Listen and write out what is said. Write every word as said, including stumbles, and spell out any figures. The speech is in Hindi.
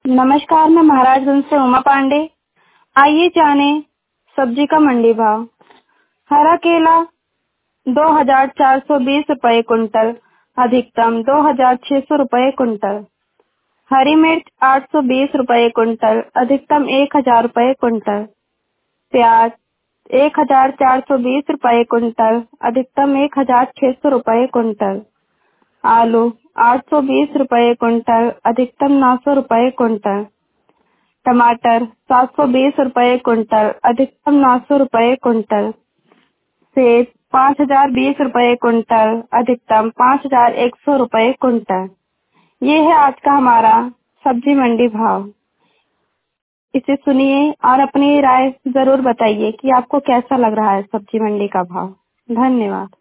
नमस्कार, मैं महाराजगंज से उमा पांडे। आइए जाने सब्जी का मंडी भाव। हरा केला दो हजार चार सौ बीस रूपए कुंटल, अधिकतम दो हजार छह सौ रूपए कुंटल। हरी मिर्च आठ सौ बीस रूपए कुंटल, अधिकतम एक हजार रूपए कुंटल। प्याज एक हजार चार सौ बीस रूपए कुंटल, अधिकतम एक हजार छह सौ रूपए कुंटल। आलू आठ सौ बीस रूपए कुंटल, अधिकतम नौ सौ रूपए कुंटल। टमाटर सात सौ बीस रूपए कुंटल, अधिकतम नौ सौ रूपए कुंटल। सेब पाँच हजार बीस रूपए कुंटल, अधिकतम पाँच हजार एक सौ रूपए कुंटल। ये है आज का हमारा सब्जी मंडी भाव। इसे सुनिए और अपनी राय जरूर बताइए कि आपको कैसा लग रहा है सब्जी मंडी का भाव। धन्यवाद।